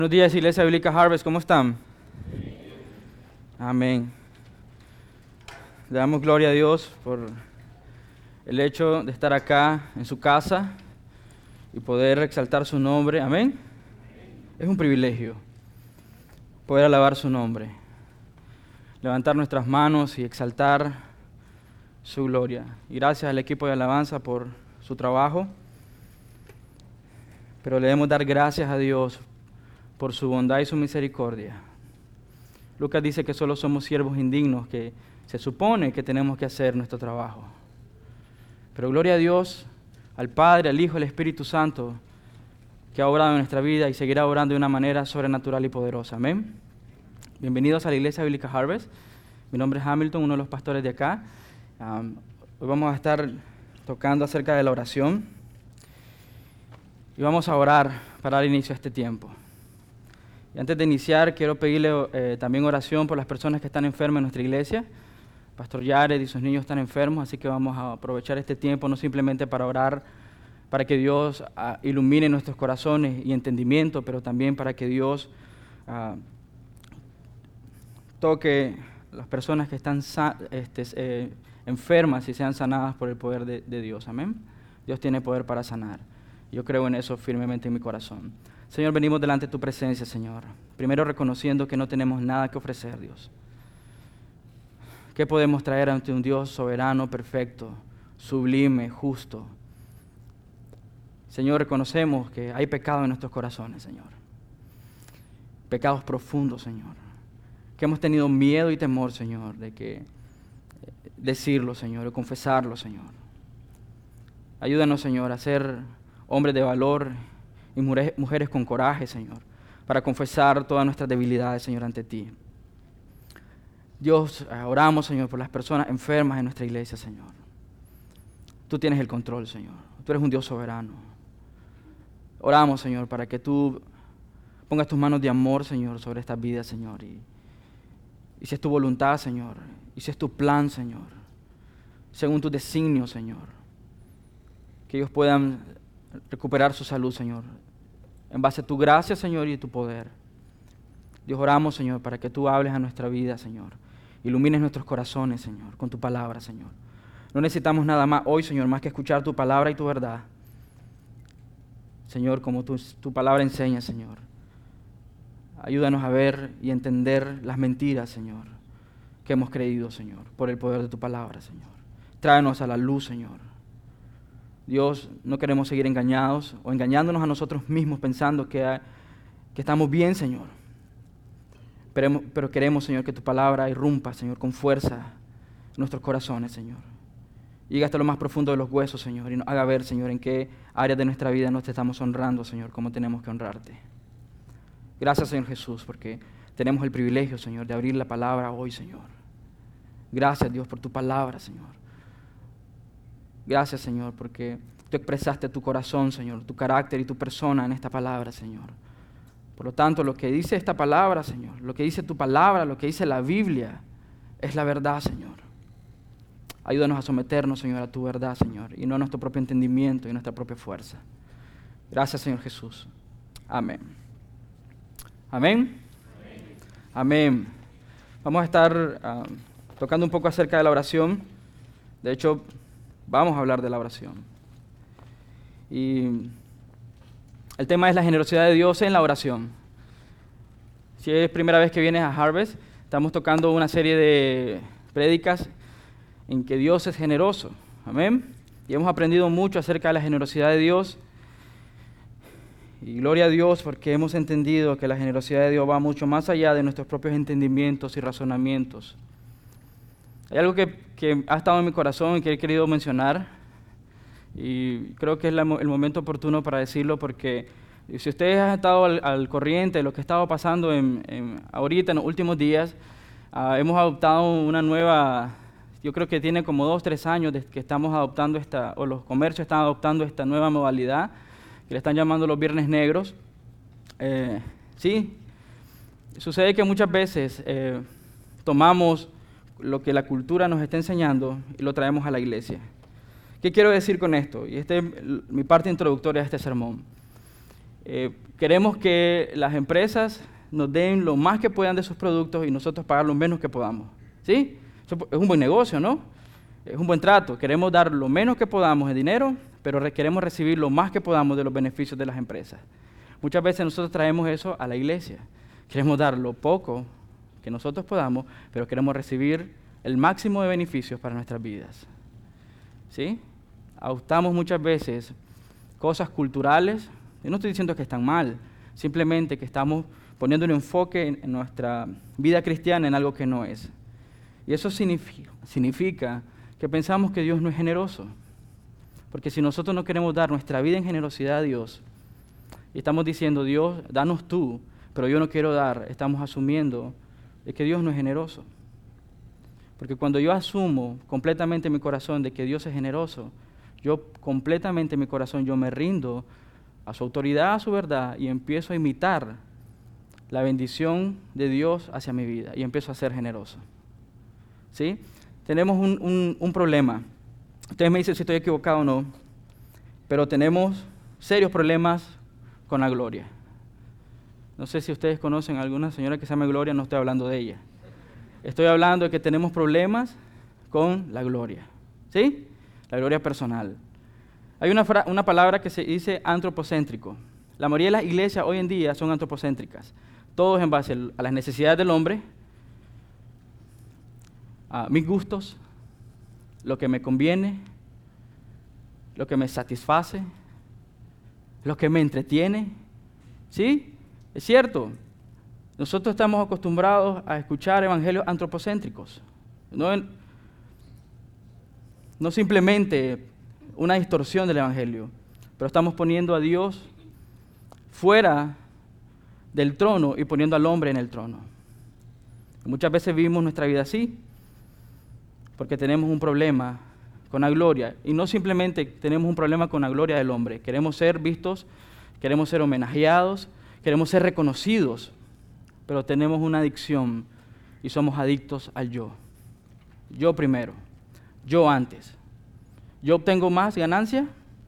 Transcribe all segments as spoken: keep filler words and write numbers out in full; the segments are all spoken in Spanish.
Buenos días, Iglesia Bíblica Harvest, ¿cómo están? Amén. Le damos gloria a Dios por el hecho de estar acá en su casa y poder exaltar su nombre. Amén. Es un privilegio poder alabar su nombre, levantar nuestras manos y exaltar su gloria. Y gracias al equipo de alabanza por su trabajo, pero le debemos dar gracias a Dios por su bondad y su misericordia. Lucas dice que solo somos siervos indignos, que se supone que tenemos que hacer nuestro trabajo. Pero gloria a Dios, al Padre, al Hijo, al Espíritu Santo, que ha obrado en nuestra vida y seguirá obrando de una manera sobrenatural y poderosa. Amén. Bienvenidos a la Iglesia Bíblica Harvest. Mi nombre es Hamilton, uno de los pastores de acá. Um, hoy vamos a estar tocando acerca de la oración y vamos a orar para dar inicio a este tiempo. Y antes de iniciar, quiero pedirle eh, también oración por las personas que están enfermas en nuestra iglesia. Pastor Jared y sus niños están enfermos, así que vamos a aprovechar este tiempo no simplemente para orar, para que Dios uh, ilumine nuestros corazones y entendimiento, pero también para que Dios uh, toque a las personas que están este, eh, enfermas y sean sanadas por el poder de, de Dios. Amén. Dios tiene poder para sanar. Yo creo en eso firmemente en mi corazón. Señor, venimos delante de tu presencia, Señor. Primero reconociendo que no tenemos nada que ofrecer, Dios. ¿Qué podemos traer ante un Dios soberano, perfecto, sublime, justo? Señor, reconocemos que hay pecado en nuestros corazones, Señor. Pecados profundos, Señor. Que hemos tenido miedo y temor, Señor, de que decirlo, Señor, y confesarlo, Señor. Ayúdanos, Señor, a ser hombres de valor y mujeres con coraje, Señor, para confesar todas nuestras debilidades, Señor, ante ti. Dios, oramos, Señor, por las personas enfermas en nuestra iglesia, Señor. Tú tienes el control, Señor. Tú eres un Dios soberano. Oramos, Señor, para que tú pongas tus manos de amor, Señor, sobre estas vidas, Señor. Y, y si es tu voluntad, Señor, y si es tu plan, Señor, según tu designio, Señor, que ellos puedan recuperar su salud, Señor, en base a tu gracia, Señor, y tu poder. Dios, oramos, Señor, para que tú hables a nuestra vida, Señor. Ilumines nuestros corazones, Señor, con tu palabra, Señor. No necesitamos nada más hoy, Señor, más que escuchar tu palabra y tu verdad. Señor, como tu, tu palabra enseña, Señor. Ayúdanos a ver y entender las mentiras, Señor, que hemos creído, Señor, por el poder de tu palabra, Señor. Tráenos a la luz, Señor. Dios, no queremos seguir engañados o engañándonos a nosotros mismos pensando que, que estamos bien, Señor. Pero, pero queremos, Señor, que tu palabra irrumpa, Señor, con fuerza en nuestros corazones, Señor. Llegue hasta lo más profundo de los huesos, Señor, y nos haga ver, Señor, en qué áreas de nuestra vida no te estamos honrando, Señor, como tenemos que honrarte. Gracias, Señor Jesús, porque tenemos el privilegio, Señor, de abrir la palabra hoy, Señor. Gracias, Dios, por tu palabra, Señor. Gracias, Señor, porque tú expresaste tu corazón, Señor, tu carácter y tu persona en esta palabra, Señor. Por lo tanto, lo que dice esta palabra, Señor, lo que dice tu palabra, lo que dice la Biblia, es la verdad, Señor. Ayúdanos a someternos, Señor, a tu verdad, Señor, y no a nuestro propio entendimiento y nuestra propia fuerza. Gracias, Señor Jesús. Amén. Amén. Amén. Amén. Vamos a estar uh, tocando un poco acerca de la oración. De hecho, vamos a hablar de la oración. Y el tema es la generosidad de Dios en la oración. Si es primera vez que vienes a Harvest, estamos tocando una serie de prédicas en que Dios es generoso. Amén. Y hemos aprendido mucho acerca de la generosidad de Dios. Y gloria a Dios porque hemos entendido que la generosidad de Dios va mucho más allá de nuestros propios entendimientos y razonamientos. Hay algo que, que ha estado en mi corazón y que he querido mencionar, y creo que es la, el momento oportuno para decirlo, porque si ustedes han estado al, al corriente de lo que ha estado pasando en, en, ahorita, en los últimos días, uh, hemos adoptado una nueva, yo creo que tiene como dos, tres años de que estamos adoptando esta, o los comercios están adoptando esta nueva modalidad, que le están llamando los viernes negros. Eh, sí, sucede que muchas veces eh, tomamos lo que la cultura nos está enseñando y lo traemos a la iglesia. ¿Qué quiero decir con esto? Y esta es mi parte introductoria de este sermón. Eh, queremos que las empresas nos den lo más que puedan de sus productos y nosotros pagar lo menos que podamos. ¿Sí? Eso es un buen negocio, ¿no? Es un buen trato. Queremos dar lo menos que podamos de dinero, pero re- queremos recibir lo más que podamos de los beneficios de las empresas. Muchas veces nosotros traemos eso a la iglesia. Queremos dar lo poco que nosotros podamos, pero queremos recibir el máximo de beneficios para nuestras vidas. ¿Sí? Adoptamos muchas veces cosas culturales. Yo no estoy diciendo que están mal, simplemente que estamos poniendo un enfoque en, en nuestra vida cristiana en algo que no es. Y eso significa, significa que pensamos que Dios no es generoso. Porque si nosotros no queremos dar nuestra vida en generosidad a Dios, y estamos diciendo, Dios, danos tú, pero yo no quiero dar, estamos asumiendo de que Dios no es generoso. Porque cuando yo asumo completamente en mi corazón de que Dios es generoso, yo completamente en mi corazón, yo me rindo a su autoridad, a su verdad, y empiezo a imitar la bendición de Dios hacia mi vida, y empiezo a ser generoso. ¿Sí? Tenemos un, un, un problema. Ustedes me dicen si estoy equivocado o no, pero tenemos serios problemas con la gloria. No sé si ustedes conocen a alguna señora que se llama Gloria, no estoy hablando de ella. Estoy hablando de que tenemos problemas con la gloria. ¿Sí? La gloria personal. Hay una, fra- una palabra que se dice antropocéntrico. La mayoría de las iglesias hoy en día son antropocéntricas. Todos en base a las necesidades del hombre, a mis gustos, lo que me conviene, lo que me satisface, lo que me entretiene. ¿Sí? Es cierto. Nosotros estamos acostumbrados a escuchar evangelios antropocéntricos. No, no simplemente una distorsión del evangelio, pero estamos poniendo a Dios fuera del trono y poniendo al hombre en el trono. Muchas veces vivimos nuestra vida así, porque tenemos un problema con la gloria, y no simplemente tenemos un problema con la gloria del hombre, queremos ser vistos, queremos ser homenajeados, queremos ser reconocidos, pero tenemos una adicción y somos adictos al yo. Yo primero, yo antes. ¿Yo obtengo más ganancia?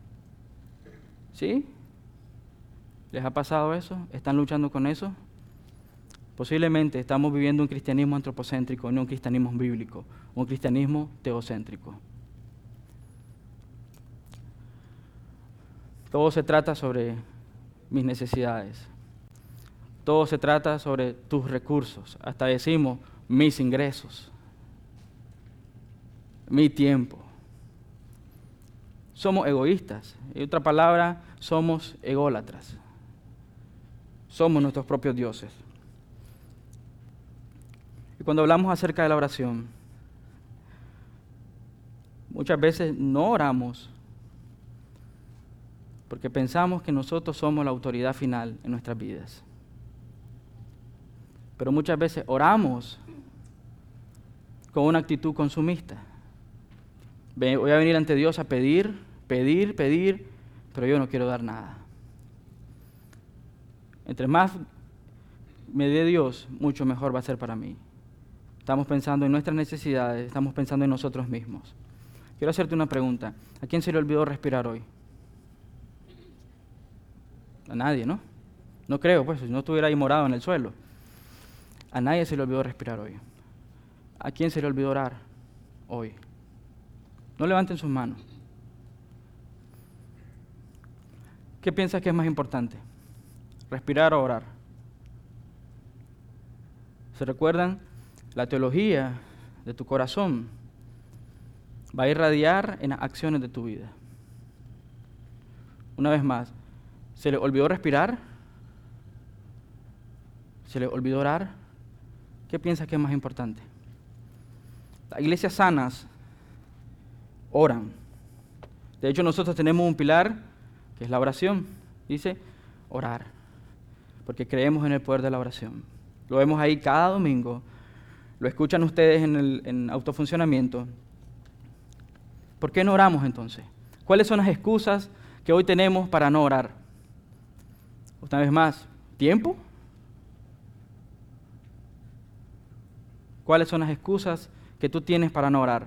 ¿Sí? ¿Les ha pasado eso? ¿Están luchando con eso? Posiblemente estamos viviendo un cristianismo antropocéntrico, no un cristianismo bíblico, un cristianismo teocéntrico. Todo se trata sobre mis necesidades. Todo se trata sobre tus recursos. Hasta decimos mis ingresos, mi tiempo. Somos egoístas. En otra palabra, somos ególatras. Somos nuestros propios dioses. Y cuando hablamos acerca de la oración, muchas veces no oramos porque pensamos que nosotros somos la autoridad final en nuestras vidas. Pero muchas veces oramos con una actitud consumista. Voy a venir ante Dios a pedir, pedir, pedir, pero yo no quiero dar nada. Entre más me dé Dios, mucho mejor va a ser para mí. Estamos pensando en nuestras necesidades, estamos pensando en nosotros mismos. Quiero hacerte una pregunta. ¿A quién se le olvidó respirar hoy? A nadie, ¿no? No creo, pues, si no estuviera ahí morado en el suelo. A nadie se le olvidó respirar hoy. ¿A quién se le olvidó orar hoy? No levanten sus manos. ¿Qué piensas que es más importante? ¿Respirar o orar? ¿Se recuerdan? La teología de tu corazón va a irradiar en las acciones de tu vida. Una vez más, ¿se le olvidó respirar? ¿Se le olvidó orar? ¿Qué piensas que es más importante? Las iglesias sanas oran. De hecho, nosotros tenemos un pilar que es la oración. Dice orar, porque creemos en el poder de la oración. Lo vemos ahí cada domingo. Lo escuchan ustedes en el en autofuncionamiento. ¿Por qué no oramos entonces? ¿Cuáles son las excusas que hoy tenemos para no orar? Una vez más, ¿tiempo? ¿Cuáles son las excusas que tú tienes para no orar?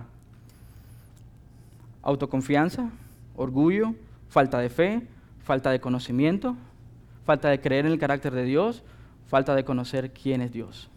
¿Autoconfianza? ¿Orgullo? ¿Falta de fe? ¿Falta de conocimiento? falta de creer en el carácter de Dios, falta de conocer quién es Dios.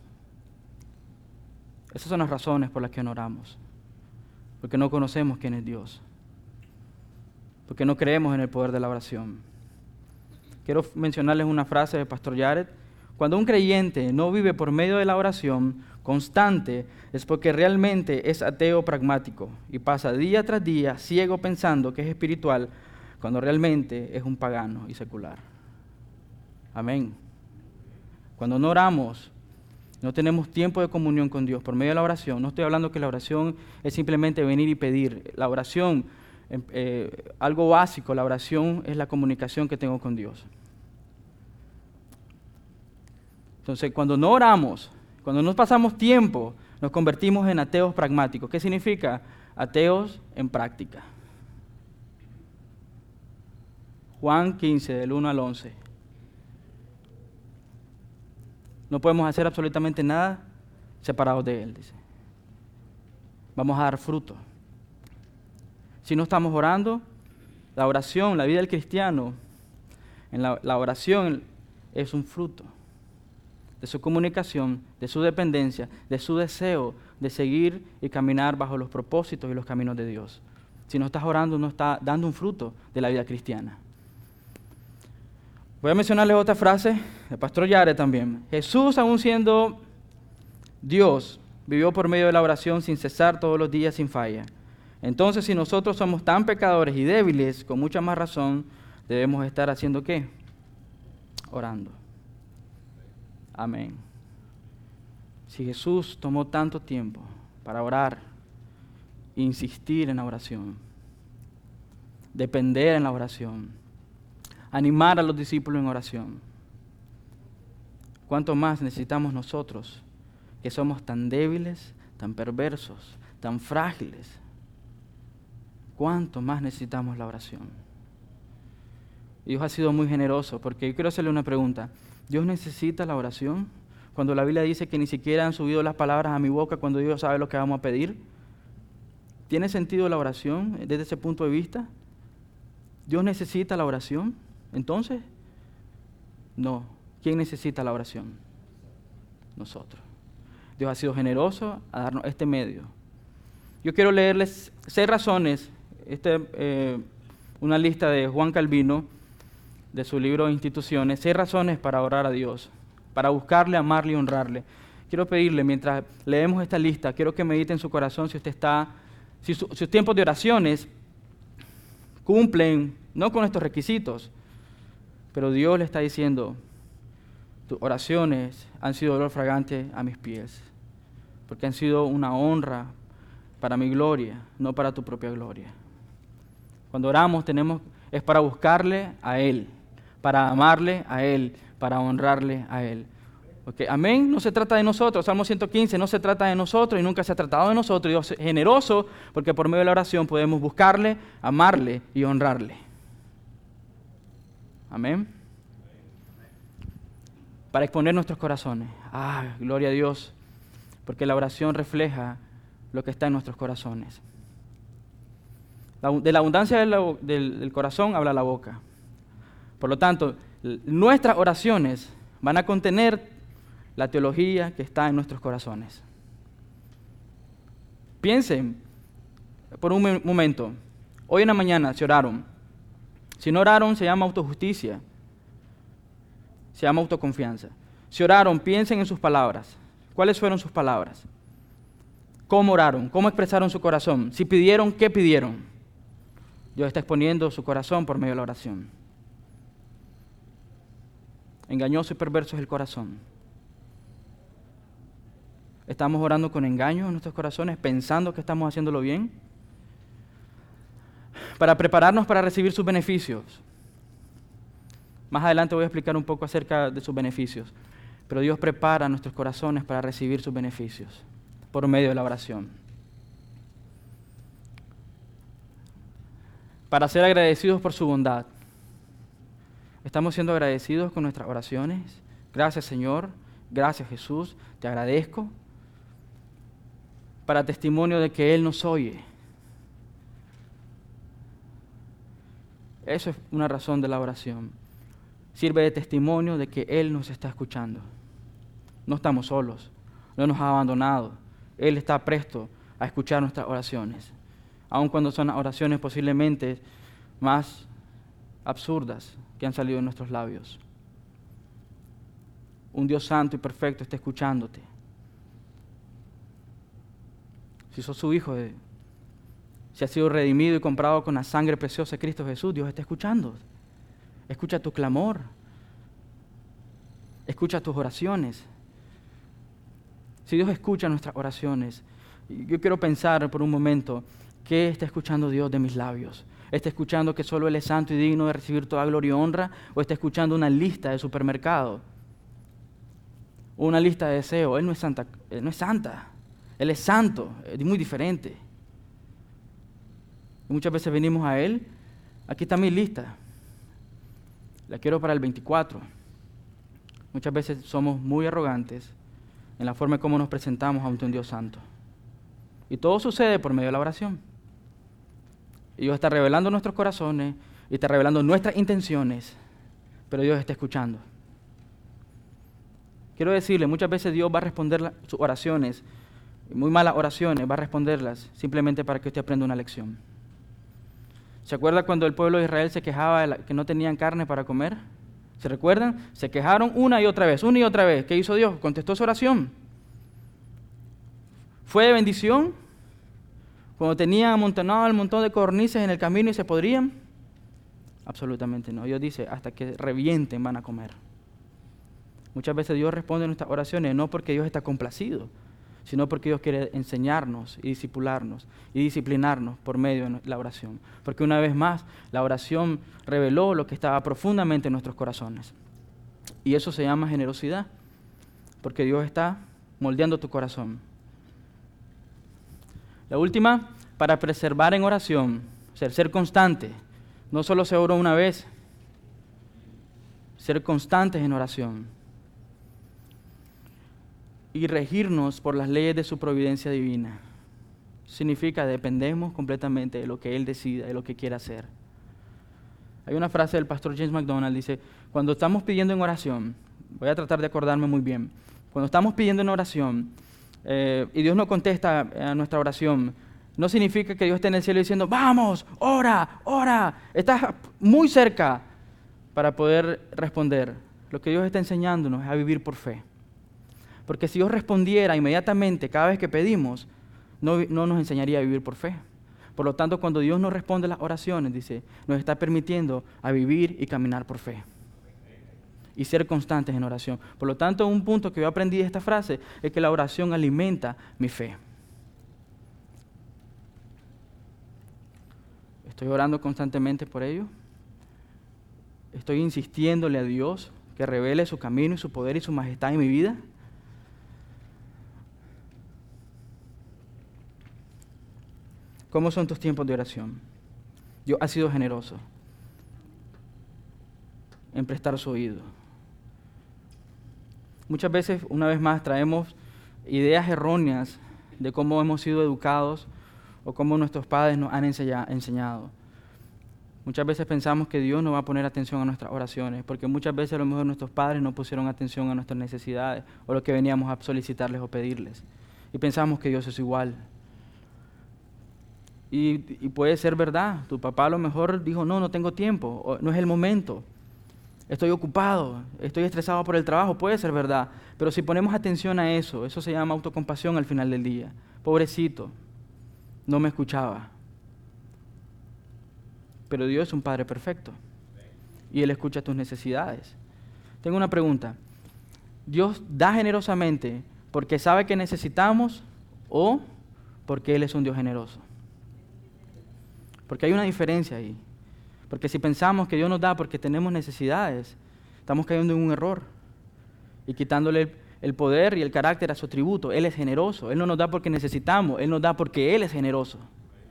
Esas son las razones por las que no oramos. Porque no conocemos quién es Dios. Porque no creemos en el poder de la oración. Quiero mencionarles una frase de Pastor Jared. Cuando un creyente no vive por medio de la oración constante, es porque realmente es ateo pragmático y pasa día tras día ciego pensando que es espiritual, cuando realmente es un pagano y secular. Amén. Cuando no oramos, no tenemos tiempo de comunión con Dios por medio de la oración. No estoy hablando que la oración es simplemente venir y pedir. La oración, eh, algo básico, la oración es la comunicación que tengo con Dios. Entonces, cuando no oramos, cuando no pasamos tiempo, nos convertimos en ateos pragmáticos. ¿Qué significa? Ateos en práctica. Juan quince, del uno al once. No podemos hacer absolutamente nada separados de Él, dice. Vamos a dar fruto. Si no estamos orando, la oración, la vida del cristiano, en la, la oración es un fruto de su comunicación, de su dependencia, de su deseo de seguir y caminar bajo los propósitos y los caminos de Dios. Si no estás orando, no estás dando un fruto de la vida cristiana. Voy a mencionarles otra frase del Pastor Yare también. Jesús, aún siendo Dios, vivió por medio de la oración sin cesar todos los días sin falla. Entonces, si nosotros somos tan pecadores y débiles, con mucha más razón, debemos estar haciendo ¿qué? Orando. Amén. Si Jesús tomó tanto tiempo para orar, insistir en la oración, depender en la oración, animar a los discípulos en oración, ¿cuánto más necesitamos nosotros que somos tan débiles, tan perversos, tan frágiles? ¿Cuánto más necesitamos la oración? Dios ha sido muy generoso, porque yo quiero hacerle una pregunta. ¿Dios necesita la oración? Cuando la Biblia dice que ni siquiera han subido las palabras a mi boca cuando Dios sabe lo que vamos a pedir. ¿Tiene sentido la oración desde ese punto de vista? ¿Dios necesita la oración? Entonces, no. ¿Quién necesita la oración? Nosotros. Dios ha sido generoso a darnos este medio. Yo quiero leerles seis razones, este, eh, una lista de Juan Calvino, de su libro Instituciones, seis razones para orar a Dios, para buscarle, amarle y honrarle. Quiero pedirle, mientras leemos esta lista, quiero que medite en su corazón si usted está, si su, sus tiempos de oraciones cumplen, no con estos requisitos, pero Dios le está diciendo, tus oraciones han sido olor fragante a mis pies, porque han sido una honra para mi gloria, no para tu propia gloria. Cuando oramos tenemos, es para buscarle a Él, para amarle a Él, para honrarle a Él. Okay. Amén, no se trata de nosotros. Salmo ciento quince, no se trata de nosotros y nunca se ha tratado de nosotros. Dios es generoso porque por medio de la oración podemos buscarle, amarle y honrarle. Amén. Para exponer nuestros corazones. Ah, gloria a Dios, porque la oración refleja lo que está en nuestros corazones. De la abundancia del, del, del corazón habla la boca. Por lo tanto, nuestras oraciones van a contener la teología que está en nuestros corazones. Piensen por un momento, hoy en la mañana se oraron. Si no oraron, se llama autojusticia, se llama autoconfianza. Si oraron, piensen en sus palabras. ¿Cuáles fueron sus palabras? ¿Cómo oraron? ¿Cómo expresaron su corazón? Si pidieron, ¿qué pidieron? Dios está exponiendo su corazón por medio de la oración. Engañoso y perverso es el corazón. ¿Estamos orando con engaño en nuestros corazones, pensando que estamos haciéndolo bien? Para prepararnos para recibir sus beneficios. Más adelante voy a explicar un poco acerca de sus beneficios. Pero Dios prepara nuestros corazones para recibir sus beneficios por medio de la oración. Para ser agradecidos por su bondad. ¿Estamos siendo agradecidos con nuestras oraciones? Gracias, Señor. Gracias, Jesús. Te agradezco. Para testimonio de que Él nos oye. Eso es una razón de la oración. sirve de testimonio de que Él nos está escuchando. No estamos solos, no nos ha abandonado. Él está presto a escuchar nuestras oraciones, aun cuando son oraciones posiblemente más absurdas que han salido de nuestros labios. Un Dios santo y perfecto está escuchándote. Si sos su hijo, de, si has sido redimido y comprado con la sangre preciosa de Cristo Jesús, Dios está escuchando. Escucha tu clamor. Escucha tus oraciones. Si Dios escucha nuestras oraciones, yo quiero pensar por un momento, ¿qué está escuchando Dios de mis labios? ¿Está escuchando que solo Él es santo y digno de recibir toda gloria y honra? ¿O está escuchando una lista de supermercado? ¿O una lista de deseos? Él no es santa, Él no es santa. Él es santo, es muy diferente. Y muchas veces venimos a Él, aquí está mi lista, la quiero para el veinticuatro. Muchas veces somos muy arrogantes en la forma en cómo nos presentamos ante un Dios santo. Y todo sucede por medio de la oración. Y Dios está revelando nuestros corazones y está revelando nuestras intenciones, pero Dios está escuchando. Quiero decirle, muchas veces Dios va a responder la, sus oraciones, muy malas oraciones, va a responderlas simplemente para que usted aprenda una lección. ¿Se acuerda cuando el pueblo de Israel se quejaba de la, que no tenían carne para comer? ¿Se recuerdan? Se quejaron una y otra vez, una y otra vez. ¿Qué hizo Dios? Contestó su oración. ¿Fue de bendición? Cuando tenían amontonado el montón de codornices en el camino y se podrían. Absolutamente no. Dios dice, hasta que revienten van a comer. Muchas veces Dios responde a nuestras oraciones no porque Dios está complacido, sino porque Dios quiere enseñarnos y discipularnos y disciplinarnos por medio de la oración. Porque una vez más, la oración reveló lo que estaba profundamente en nuestros corazones. Y eso se llama generosidad, porque Dios está moldeando tu corazón. La última, para preservar en oración, ser, ser constante. No solo se oró una vez, ser constantes en oración. Y regirnos por las leyes de su providencia divina. Significa dependemos completamente de lo que Él decida, de lo que quiera hacer. Hay una frase del pastor James MacDonald, dice, cuando estamos pidiendo en oración, voy a tratar de acordarme muy bien, cuando estamos pidiendo en oración eh, y Dios no contesta a nuestra oración, no significa que Dios esté en el cielo diciendo, vamos, ora, ora, estás muy cerca para poder responder. Lo que Dios está enseñándonos es a vivir por fe. Porque si Dios respondiera inmediatamente cada vez que pedimos, no, no nos enseñaría a vivir por fe. Por lo tanto, cuando Dios nos responde las oraciones, dice, nos está permitiendo a vivir y caminar por fe. Y ser constantes en oración. Por lo tanto, un punto que yo aprendí de esta frase es que la oración alimenta mi fe. ¿Estoy orando constantemente por ello? ¿Estoy insistiéndole a Dios que revele su camino y su poder y su majestad en mi vida? ¿Cómo son tus tiempos de oración? Dios ha sido generoso en prestar su oído. Muchas veces, una vez más, traemos ideas erróneas de cómo hemos sido educados o cómo nuestros padres nos han enseñado. Muchas veces pensamos que Dios no va a poner atención a nuestras oraciones, porque muchas veces a lo mejor nuestros padres no pusieron atención a nuestras necesidades o lo que veníamos a solicitarles o pedirles. Y pensamos que Dios es igual. Y, y puede ser verdad, tu papá a lo mejor dijo, no, no tengo tiempo, o, no es el momento, estoy ocupado, estoy estresado por el trabajo, puede ser verdad, pero si ponemos atención a eso, eso se llama autocompasión al final del día. Pobrecito, no me escuchaba. Pero Dios es un Padre perfecto y Él escucha tus necesidades. Tengo una pregunta, ¿Dios da generosamente porque sabe que necesitamos o porque Él es un Dios generoso? Porque hay una diferencia ahí. Porque si pensamos que Dios nos da porque tenemos necesidades, estamos cayendo en un error y quitándole el, el poder y el carácter a su atributo. Él es generoso. Él no nos da porque necesitamos, Él nos da porque Él es generoso.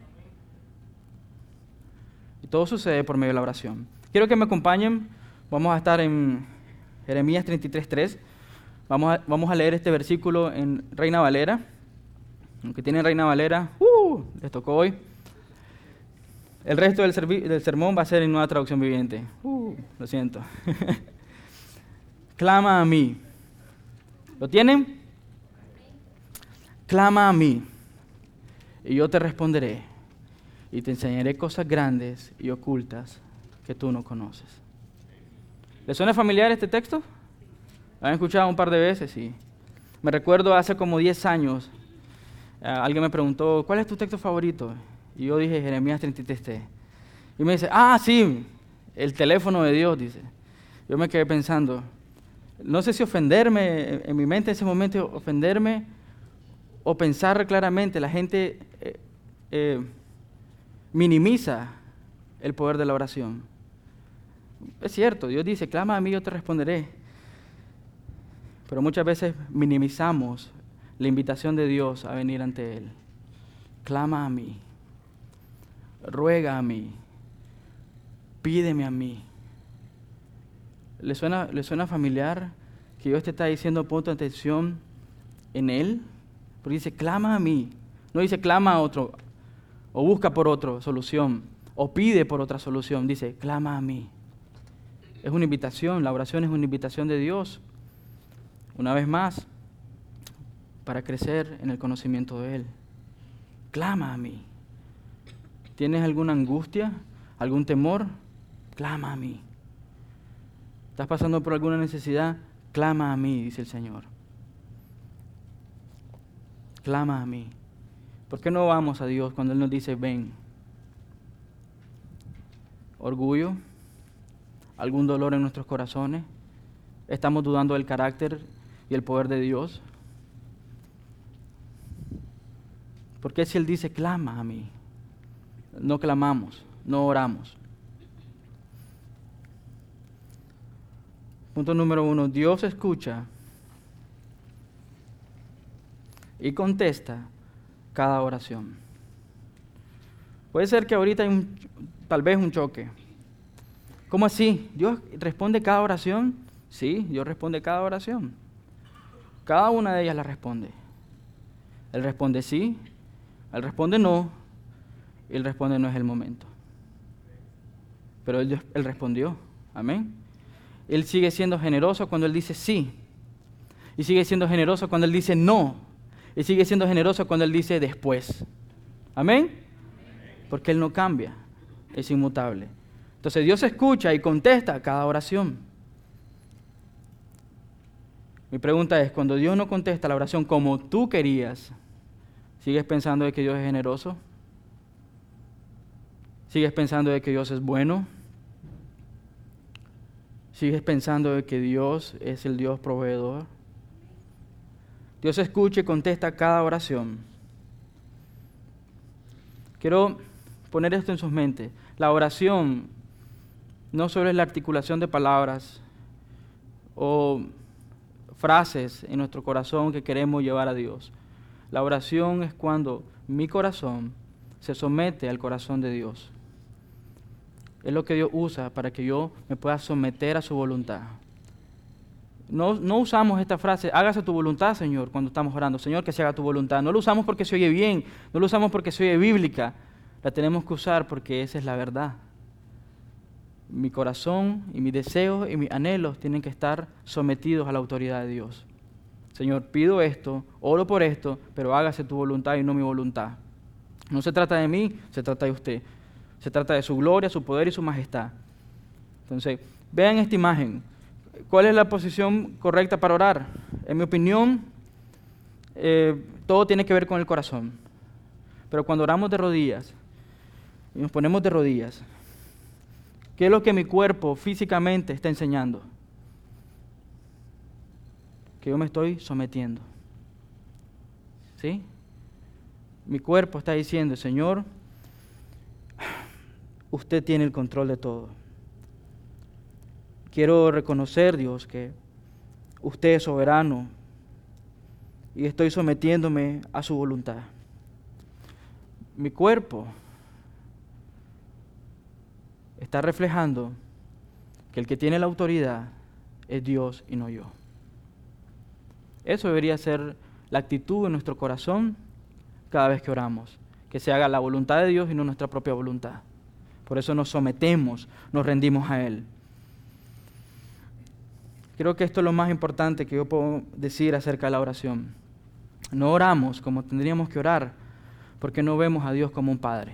Y todo sucede por medio de la oración. Quiero que me acompañen. Vamos a estar en Jeremías treinta y tres, tres. Vamos a, vamos a leer este versículo en Reina Valera. Aunque tienen Reina Valera, uh, les tocó hoy. El resto del, servi- del sermón va a ser en Nueva Traducción Viviente. Uh, lo siento. Clama a mí. ¿Lo tienen? Clama a mí y yo te responderé y te enseñaré cosas grandes y ocultas que tú no conoces. ¿Le suena familiar este texto? ¿Lo han escuchado un par de veces? Sí. Me recuerdo hace como diez años, uh, alguien me preguntó, ¿cuál es tu texto favorito? Y yo dije, Jeremías treinta y tres. Y me dice, ah, sí, el teléfono de Dios, dice. Yo me quedé pensando, no sé si ofenderme, en mi mente en ese momento, ofenderme o pensar claramente. La gente eh, eh, minimiza el poder de la oración. Es cierto, Dios dice, clama a mí, yo te responderé. Pero muchas veces minimizamos la invitación de Dios a venir ante Él. Clama a mí, ruega a mí, pídeme a mí. ¿Le suena, le suena familiar que Dios te está diciendo punto de atención en Él? Porque dice, clama a mí. No dice, clama a otro, o busca por otra solución, o pide por otra solución. Dice, clama a mí. Es una invitación, la oración es una invitación de Dios. Una vez más, para crecer en el conocimiento de Él. Clama a mí. ¿Tienes alguna angustia, algún temor? Clama a mí. ¿Estás pasando por alguna necesidad? Clama a mí, dice el Señor. Clama a mí. ¿Por qué no vamos a Dios cuando Él nos dice, ven? ¿Orgullo? ¿Algún dolor en nuestros corazones? ¿Estamos dudando del carácter y el poder de Dios? ¿Por qué si Él dice, clama a mí? No clamamos, no oramos. Punto número uno, Dios escucha y contesta cada oración. Puede ser que ahorita hay un, tal vez un choque. ¿Cómo así? ¿Dios responde cada oración? Sí, Dios responde cada oración. Cada una de ellas la responde. Él responde sí, Él responde no, y Él responde no es el momento. Pero Él, él respondió, amén. Él sigue siendo generoso cuando Él dice sí, y sigue siendo generoso cuando Él dice no, y sigue siendo generoso cuando Él dice después. Amén. Porque Él no cambia, es inmutable. Entonces Dios escucha y contesta cada oración. Mi pregunta es, cuando Dios no contesta la oración como tú querías, ¿sigues pensando de que Dios es generoso? ¿Sigues pensando de que Dios es bueno? ¿Sigues pensando de que Dios es el Dios proveedor? Dios escucha y contesta cada oración. Quiero poner esto en sus mentes. La oración no solo es la articulación de palabras o frases en nuestro corazón que queremos llevar a Dios. La oración es cuando mi corazón se somete al corazón de Dios. Es lo que Dios usa para que yo me pueda someter a su voluntad. No, no usamos esta frase, hágase tu voluntad, Señor, cuando estamos orando. Señor, que se haga tu voluntad. No lo usamos porque se oye bien, no lo usamos porque se oye bíblica. La tenemos que usar porque esa es la verdad. Mi corazón y mis deseos y mis anhelos tienen que estar sometidos a la autoridad de Dios. Señor, pido esto, oro por esto, pero hágase tu voluntad y no mi voluntad. No se trata de mí, se trata de usted. Se trata de su gloria, su poder y su majestad. Entonces, vean esta imagen. ¿Cuál es la posición correcta para orar? En mi opinión, eh, todo tiene que ver con el corazón. Pero cuando oramos de rodillas, y nos ponemos de rodillas, ¿qué es lo que mi cuerpo físicamente está enseñando? Que yo me estoy sometiendo. ¿Sí? Mi cuerpo está diciendo, Señor, usted tiene el control de todo. Quiero reconocer, Dios, que usted es soberano y estoy sometiéndome a su voluntad. Mi cuerpo está reflejando que el que tiene la autoridad es Dios y no yo. Eso debería ser la actitud de nuestro corazón cada vez que oramos, que se haga la voluntad de Dios y no nuestra propia voluntad. Por eso nos sometemos, nos rendimos a Él. Creo que esto es lo más importante que yo puedo decir acerca de la oración. No oramos como tendríamos que orar porque no vemos a Dios como un padre.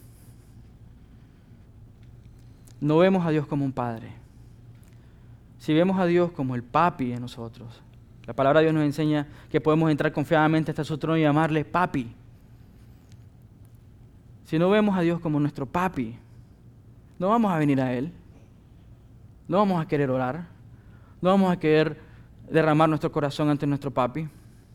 No vemos a Dios como un padre. Si vemos a Dios como el papi de nosotros, la palabra de Dios nos enseña que podemos entrar confiadamente hasta su trono y llamarle papi. Si no vemos a Dios como nuestro papi, no vamos a venir a Él, no vamos a querer orar, no vamos a querer derramar nuestro corazón ante nuestro papi.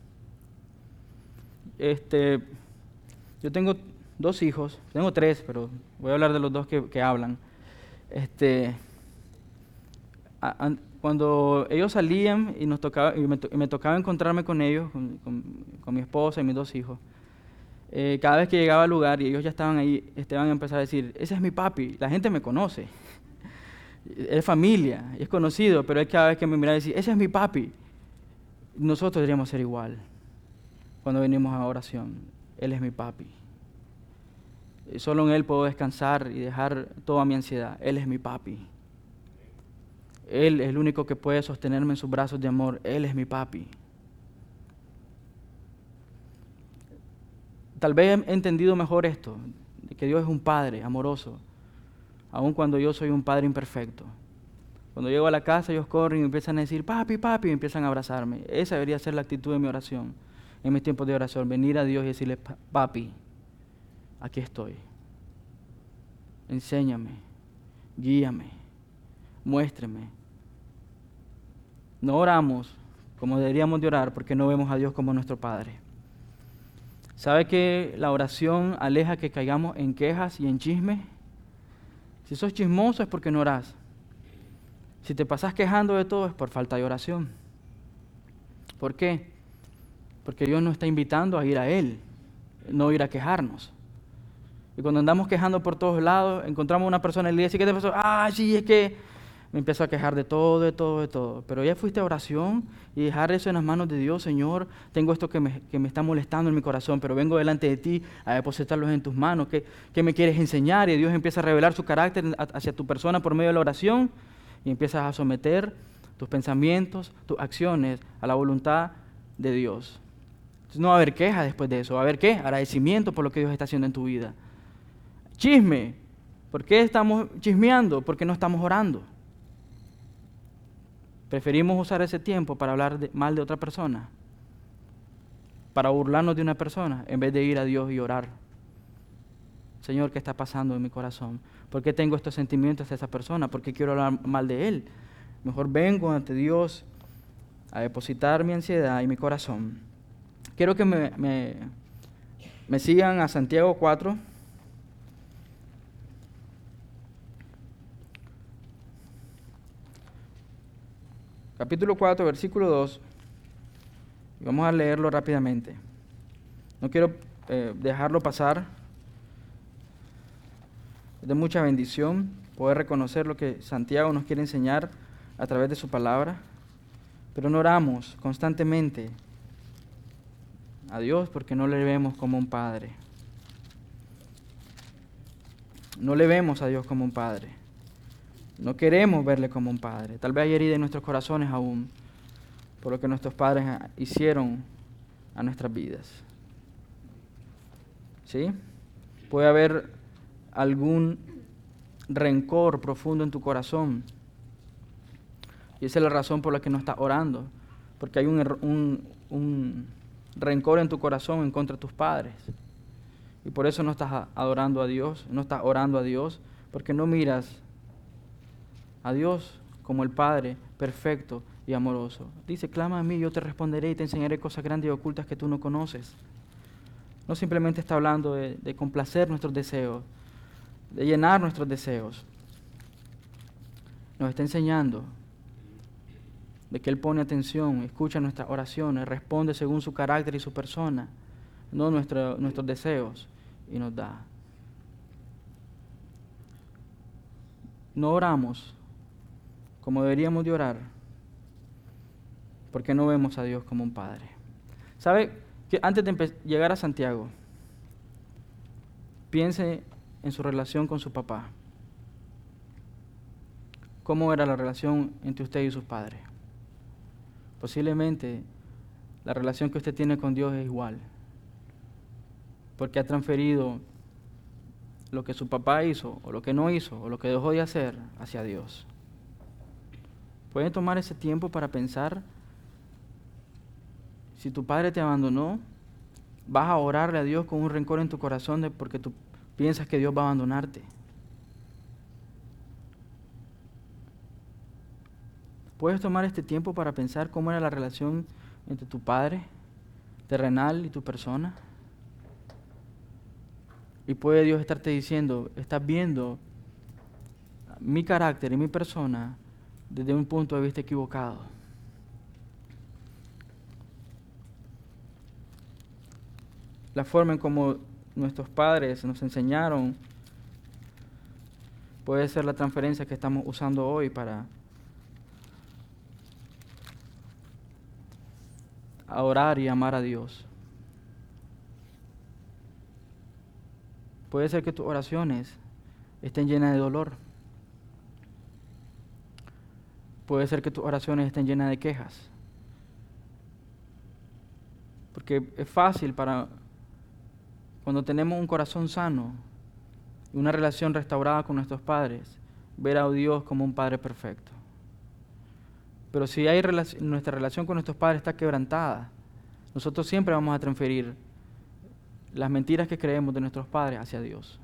Este, yo tengo dos hijos, tengo tres, pero voy a hablar de los dos que, que hablan. Este, a, a, cuando ellos salían y, nos tocaba, y, me, y me tocaba encontrarme con ellos, con, con, con mi esposa y mis dos hijos, eh, cada vez que llegaba al lugar y ellos ya estaban ahí, estaban a empezar a decir, ese es mi papi, la gente me conoce, es familia, es conocido, pero es cada vez que me miraba y decía, ese es mi papi. Nosotros deberíamos ser igual cuando venimos a oración, Él es mi papi. Solo en Él puedo descansar y dejar toda mi ansiedad. Él es mi papi. Él es el único que puede sostenerme en sus brazos de amor. Él es mi papi. Tal vez he entendido mejor esto, de que Dios es un Padre amoroso, aun cuando yo soy un Padre imperfecto. Cuando llego a la casa, ellos corren y empiezan a decir, papi, papi, y empiezan a abrazarme. Esa debería ser la actitud de mi oración, en mis tiempos de oración, venir a Dios y decirle, papi, aquí estoy. Enséñame, guíame, muéstrame. No oramos como deberíamos de orar porque no vemos a Dios como nuestro Padre. ¿Sabe que la oración aleja que caigamos en quejas y en chismes? Si sos chismoso es porque no orás. Si te pasás quejando de todo es por falta de oración. ¿Por qué? Porque Dios nos está invitando a ir a Él, no ir a quejarnos. Y cuando andamos quejando por todos lados, encontramos una persona y le dice, ¿qué te pasó? Ah, sí, es que me empiezo a quejar de todo, de todo, de todo. Pero ya fuiste a oración y dejar eso en las manos de Dios, Señor, tengo esto que me, que me está molestando en mi corazón, pero vengo delante de ti a depositarlos en tus manos. ¿Qué, qué me quieres enseñar? Y Dios empieza a revelar su carácter hacia tu persona por medio de la oración y empiezas a someter tus pensamientos, tus acciones a la voluntad de Dios. Entonces no va a haber queja después de eso, va a haber ¿qué? Agradecimiento por lo que Dios está haciendo en tu vida. Chisme. ¿Por qué estamos chismeando? Porque no estamos orando. Preferimos usar ese tiempo para hablar de, mal de otra persona, para burlarnos de una persona, en vez de ir a Dios y orar. Señor, ¿qué está pasando en mi corazón? ¿Por qué tengo estos sentimientos de esa persona? ¿Por qué quiero hablar mal de él? Mejor vengo ante Dios a depositar mi ansiedad y mi corazón. Quiero que me, me, me sigan a Santiago cuatro. Capítulo cuatro, versículo dos. Vamos a leerlo rápidamente. No quiero eh, dejarlo pasar. Es de mucha bendición poder reconocer lo que Santiago nos quiere enseñar a través de su palabra. Pero no oramos constantemente a Dios porque no le vemos como un padre. No le vemos a Dios como un padre. No queremos verle como un padre. Tal vez hay herida en nuestros corazones aún por lo que nuestros padres hicieron a nuestras vidas. ¿Sí? Puede haber algún rencor profundo en tu corazón. Y esa es la razón por la que no estás orando. Porque hay un, un, un rencor en tu corazón en contra de tus padres. Y por eso no estás adorando a Dios, no estás orando a Dios, porque no miras a Dios como el Padre perfecto y amoroso. Dice, clama a mí, yo te responderé y te enseñaré cosas grandes y ocultas que tú no conoces. No simplemente está hablando de, de complacer nuestros deseos, de llenar nuestros deseos. Nos está enseñando de que Él pone atención, escucha nuestras oraciones, responde según su carácter y su persona, no nuestro, nuestros deseos, y nos da. No oramos como deberíamos de orar, porque no vemos a Dios como un Padre. ¿Sabe que antes de llegar a Santiago, piense en su relación con su papá? ¿Cómo era la relación entre usted y sus padres? posiblemente la relación que usted tiene con Dios es igual, porque ha transferido lo que su papá hizo, o lo que no hizo, o lo que dejó de hacer hacia Dios. Pueden tomar ese tiempo para pensar, si tu padre te abandonó, vas a orarle a Dios con un rencor en tu corazón de porque tú piensas que Dios va a abandonarte. Puedes tomar este tiempo para pensar cómo era la relación entre tu padre terrenal y tu persona. Y puede Dios estarte diciendo, estás viendo mi carácter y mi persona desde un punto de vista equivocado. La forma en cómo nuestros padres nos enseñaron puede ser la transferencia que estamos usando hoy para adorar y amar a Dios. Puede ser que tus oraciones estén llenas de dolor. Puede ser que tus oraciones estén llenas de quejas. Porque es fácil para cuando tenemos un corazón sano y una relación restaurada con nuestros padres, ver a Dios como un Padre perfecto. Pero si hay relac- nuestra relación con nuestros padres está quebrantada, nosotros siempre vamos a transferir las mentiras que creemos de nuestros padres hacia Dios.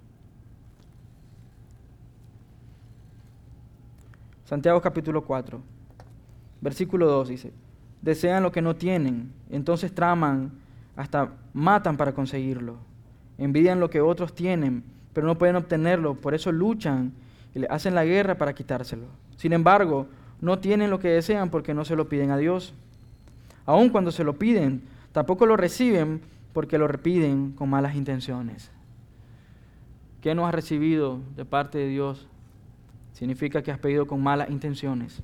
Santiago capítulo cuatro, versículo dos dice, desean lo que no tienen, entonces traman, hasta matan para conseguirlo. Envidian lo que otros tienen, pero no pueden obtenerlo, por eso luchan y le hacen la guerra para quitárselo. Sin embargo, no tienen lo que desean porque no se lo piden a Dios. Aun cuando se lo piden, tampoco lo reciben porque lo piden con malas intenciones. ¿Qué no has recibido de parte de Dios? Significa que has pedido con malas intenciones.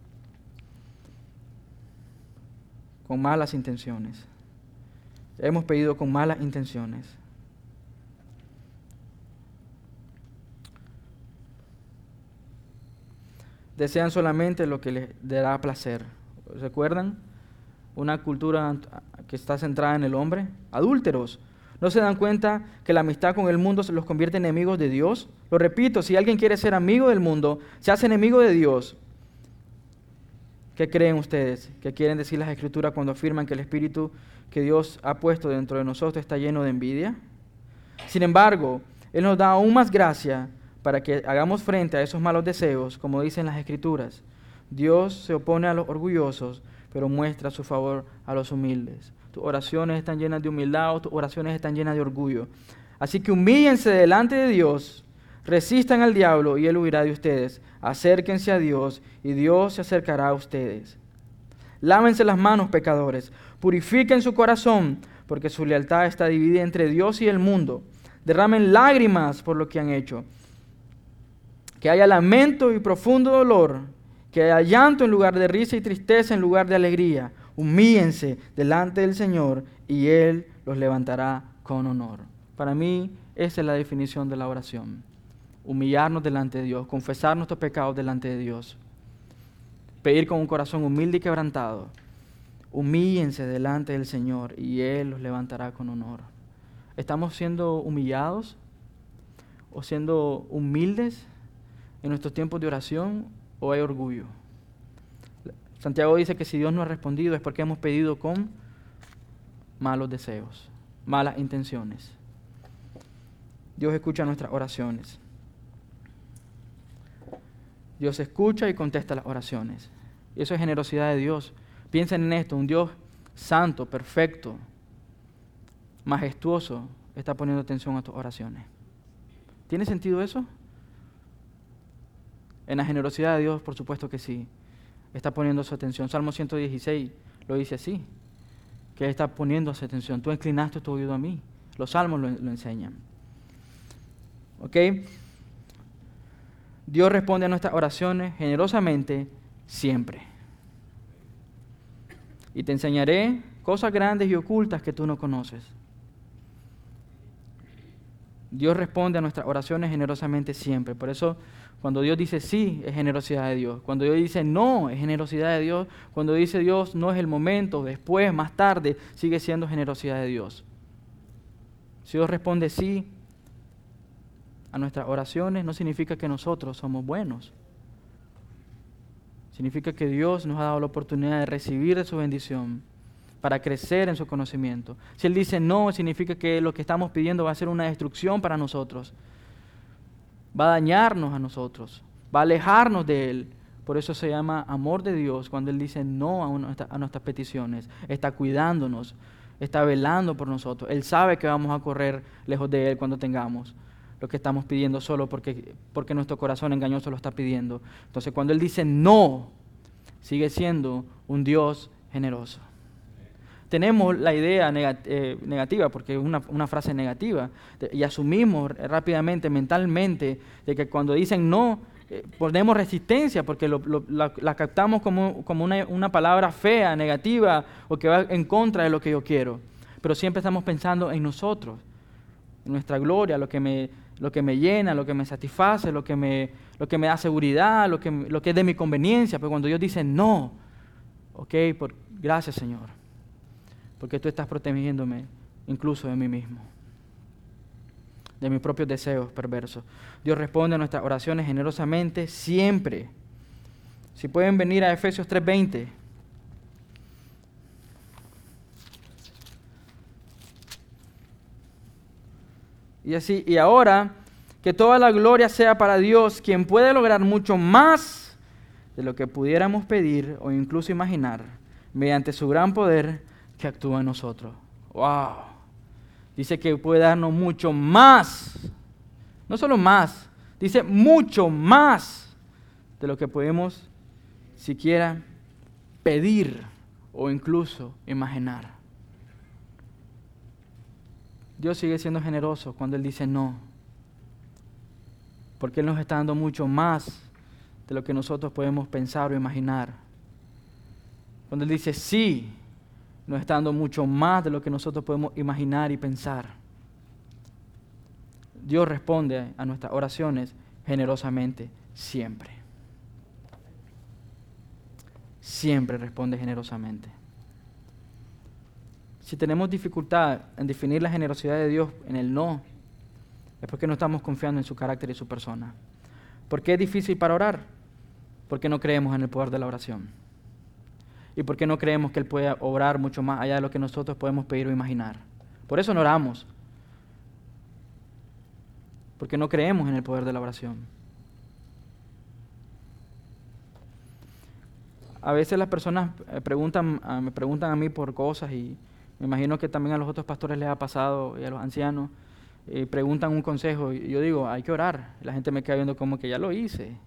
Con malas intenciones. Hemos pedido con malas intenciones. Desean solamente lo que les dará placer. ¿Recuerdan? Una cultura que está centrada en el hombre. Adúlteros. ¿No se dan cuenta que la amistad con el mundo se los convierte en enemigos de Dios? Lo repito, si alguien quiere ser amigo del mundo, se hace enemigo de Dios. ¿Qué creen ustedes? ¿Qué quieren decir las Escrituras cuando afirman que el Espíritu que Dios ha puesto dentro de nosotros está lleno de envidia? Sin embargo, Él nos da aún más gracia para que hagamos frente a esos malos deseos, como dicen las Escrituras. Dios se opone a los orgullosos, pero muestra su favor a los humildes. Tus oraciones están llenas de humildad o tus oraciones están llenas de orgullo. Así que humíllense delante de Dios, resistan al diablo y él huirá de ustedes. Acérquense a Dios y Dios se acercará a ustedes. Lávense las manos, pecadores, purifiquen su corazón, porque su lealtad está dividida entre Dios y el mundo. Derramen lágrimas por lo que han hecho. Que haya lamento y profundo dolor, que haya llanto en lugar de risa y tristeza en lugar de alegría. Humíllense delante del Señor y Él los levantará con honor. Para mí, esa es la definición de la oración. Humillarnos delante de Dios, confesar nuestros pecados delante de Dios. Pedir con un corazón humilde y quebrantado. Humíllense delante del Señor y Él los levantará con honor. ¿Estamos siendo humillados o siendo humildes en nuestros tiempos de oración o hay orgullo? Santiago dice que si Dios no ha respondido es porque hemos pedido con malos deseos, malas intenciones. Dios escucha nuestras oraciones. Dios escucha y contesta las oraciones. Y eso es generosidad de Dios. Piensen en esto, un Dios santo, perfecto, majestuoso, está poniendo atención a tus oraciones. ¿Tiene sentido eso? En la generosidad de Dios, por supuesto que sí. Está poniendo su atención. Salmo ciento dieciséis lo dice así, que Él está poniendo su atención. Tú inclinaste tu oído a mí. Los salmos lo, lo enseñan. ¿Ok? Dios responde a nuestras oraciones generosamente siempre. Y te enseñaré cosas grandes y ocultas que tú no conoces. Dios responde a nuestras oraciones generosamente siempre. Por eso Cuando Dios dice sí, es generosidad de Dios. Cuando Dios dice no, es generosidad de Dios. Cuando dice Dios no es el momento, después, más tarde, sigue siendo generosidad de Dios. Si Dios responde sí a nuestras oraciones, no significa que nosotros somos buenos. Significa que Dios nos ha dado la oportunidad de recibir de su bendición para crecer en su conocimiento. Si Él dice no, significa que lo que estamos pidiendo va a ser una destrucción para nosotros. Va a dañarnos a nosotros, va a alejarnos de Él. Por eso se llama amor de Dios cuando Él dice no a, una, a nuestras peticiones. Está cuidándonos, está velando por nosotros. Él sabe que vamos a correr lejos de Él cuando tengamos lo que estamos pidiendo solo porque, porque nuestro corazón engañoso lo está pidiendo. Entonces cuando Él dice no, sigue siendo un Dios generoso. Tenemos la idea negat- eh, negativa, porque es una, una frase negativa, de, y asumimos rápidamente, mentalmente, de que cuando dicen no, eh, ponemos resistencia, porque lo, lo, la, la captamos como, como una, una palabra fea, negativa, o que va en contra de lo que yo quiero. Pero siempre estamos pensando en nosotros, en nuestra gloria, lo que me, lo que me llena, lo que me satisface, lo que me, lo que me da seguridad, lo que, lo que es de mi conveniencia. Pero cuando Dios dice no, ok, por, gracias Señor, porque tú estás protegiéndome incluso de mí mismo, de mis propios deseos perversos. Dios responde a nuestras oraciones generosamente siempre. Si pueden venir a Efesios tres veinte. Y así, y ahora, que toda la gloria sea para Dios, quien puede lograr mucho más de lo que pudiéramos pedir o incluso imaginar, mediante su gran poder que actúa en nosotros. ¡Wow! Dice que puede darnos mucho más, no solo más, dice mucho más de lo que podemos siquiera pedir o incluso imaginar. Dios sigue siendo generoso cuando Él dice no, porque Él nos está dando mucho más de lo que nosotros podemos pensar o imaginar. Cuando Él dice sí, nos está dando mucho más de lo que nosotros podemos imaginar y pensar. Dios responde a nuestras oraciones generosamente, siempre. Siempre responde generosamente. Si tenemos dificultad en definir la generosidad de Dios en el no, es porque no estamos confiando en su carácter y su persona. ¿Por qué es difícil para orar? Porque no creemos en el poder de la oración. ¿Y por qué no creemos que Él puede obrar mucho más allá de lo que nosotros podemos pedir o imaginar? Por eso no oramos. Porque no creemos en el poder de la oración. A veces las personas preguntan, me preguntan a mí por cosas y me imagino que también a los otros pastores les ha pasado y a los ancianos. Y preguntan un consejo y yo digo, hay que orar. La gente me queda viendo como que ya lo hice.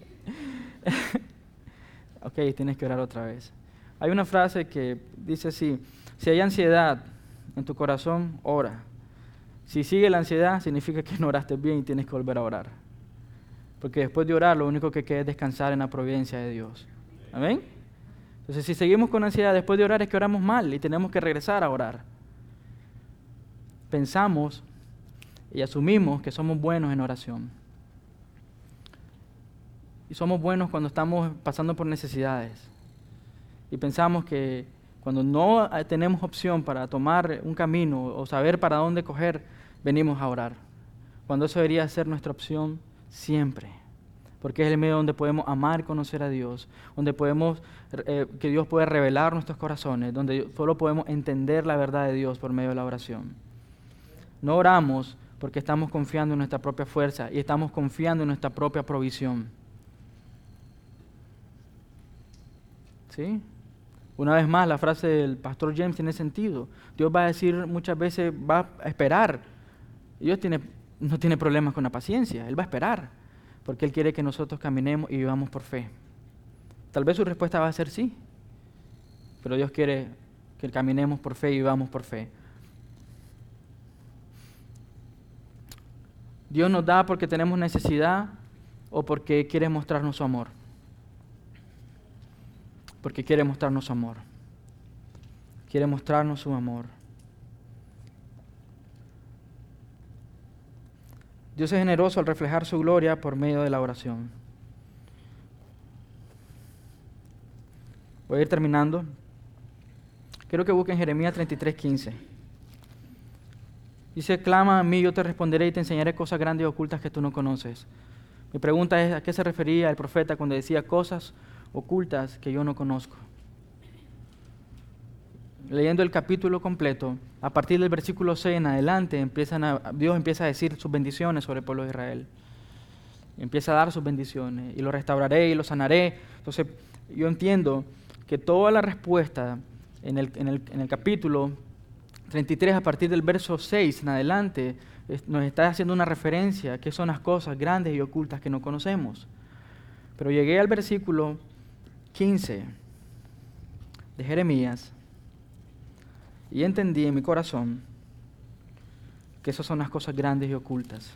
Ok, tienes que orar otra vez. Hay una frase que dice así: si hay ansiedad en tu corazón, ora. Si sigue la ansiedad, significa que no oraste bien y tienes que volver a orar. Porque después de orar, lo único que queda es descansar en la providencia de Dios. ¿Amén? Entonces, si seguimos con ansiedad después de orar, es que oramos mal y tenemos que regresar a orar. Pensamos y asumimos que somos buenos en oración. Y somos buenos cuando estamos pasando por necesidades. Y pensamos que cuando no tenemos opción para tomar un camino o saber para dónde coger, venimos a orar. Cuando eso debería ser nuestra opción siempre. Porque es el medio donde podemos amar y conocer a Dios, donde podemos, eh, que Dios puede revelar nuestros corazones, donde solo podemos entender la verdad de Dios por medio de la oración. No oramos porque estamos confiando en nuestra propia fuerza y estamos confiando en nuestra propia provisión. ¿Sí? Una vez más, la frase del pastor James tiene sentido. Dios va a decir muchas veces, va a esperar. Dios tiene, no tiene problemas con la paciencia, Él va a esperar, porque Él quiere que nosotros caminemos y vivamos por fe. Tal vez su respuesta va a ser sí, pero Dios quiere que caminemos por fe y vivamos por fe. Dios nos da porque tenemos necesidad o porque quiere mostrarnos su amor. Porque quiere mostrarnos su amor. Quiere mostrarnos su amor. Dios es generoso al reflejar su gloria por medio de la oración. Voy a ir terminando. Quiero que busquen Jeremías treinta y tres, quince. Dice, clama a mí, yo te responderé y te enseñaré cosas grandes y ocultas que tú no conoces. Mi pregunta es, ¿a qué se refería el profeta cuando decía cosas ocultas que yo no conozco? Leyendo el capítulo completo, a partir del versículo seis en adelante, empiezan a, Dios empieza a decir sus bendiciones sobre el pueblo de Israel. Empieza a dar sus bendiciones, y lo restauraré y lo sanaré. Entonces, yo entiendo que toda la respuesta en el, en el, en el capítulo treinta y tres, a partir del verso seis en adelante, nos está haciendo una referencia a qué son las cosas grandes y ocultas que no conocemos. Pero llegué al versículo quince de Jeremías y entendí en mi corazón que esas son las cosas grandes y ocultas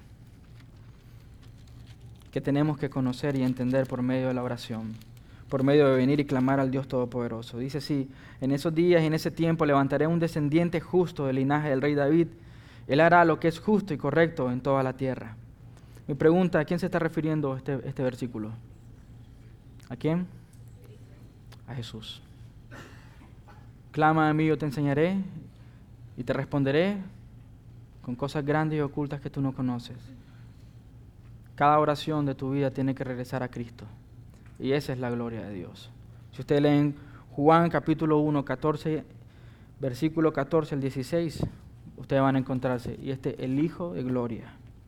que tenemos que conocer y entender por medio de la oración, por medio de venir y clamar al Dios Todopoderoso. Dice así, en esos días y en ese tiempo levantaré un descendiente justo del linaje del rey David. Él hará lo que es justo y correcto en toda la tierra. Mi pregunta, ¿a quién se está refiriendo este, este versículo? ¿A quién? A Jesús. Clama a mí, yo te enseñaré y te responderé con cosas grandes y ocultas que tú no conoces. Cada oración de tu vida tiene que regresar a Cristo. Y esa es la gloria de Dios. Si ustedes leen Juan capítulo uno, catorce, versículo catorce al dieciséis, ustedes van a encontrarse. Y este es el Hijo de Gloria.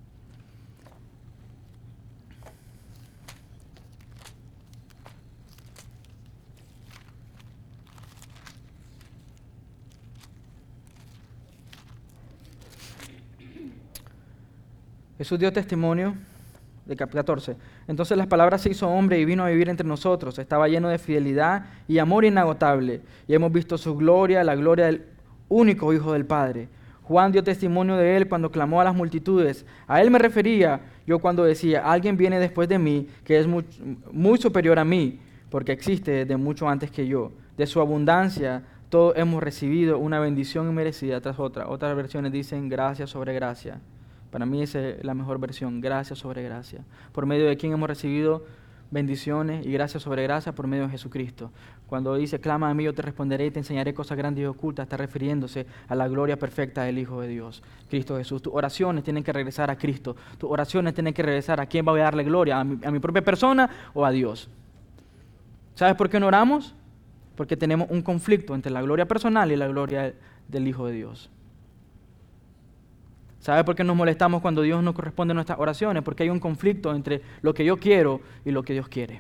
Jesús dio testimonio de catorce. Entonces las palabras se hizo hombre y vino a vivir entre nosotros. Estaba lleno de fidelidad y amor inagotable. Y hemos visto su gloria, la gloria del único Hijo del Padre. Juan dio testimonio de él cuando clamó a las multitudes. A él me refería yo cuando decía, alguien viene después de mí que es muy, muy superior a mí, porque existe desde mucho antes que yo. De su abundancia todos hemos recibido una bendición inmerecida tras otra. Otras versiones dicen gracia sobre gracia. Para mí esa es la mejor versión, gracia sobre gracia. Por medio de quien hemos recibido bendiciones y gracia sobre gracia por medio de Jesucristo. Cuando dice, clama a mí, yo te responderé y te enseñaré cosas grandes y ocultas, está refiriéndose a la gloria perfecta del Hijo de Dios, Cristo Jesús. Tus oraciones tienen que regresar a Cristo. Tus oraciones tienen que regresar a quién va a darle gloria, a mi, a mi propia persona o a Dios. ¿Sabes por qué no oramos? Porque tenemos un conflicto entre la gloria personal y la gloria del Hijo de Dios. ¿Sabe por qué nos molestamos cuando Dios no corresponde a nuestras oraciones? Porque hay un conflicto entre lo que yo quiero y lo que Dios quiere.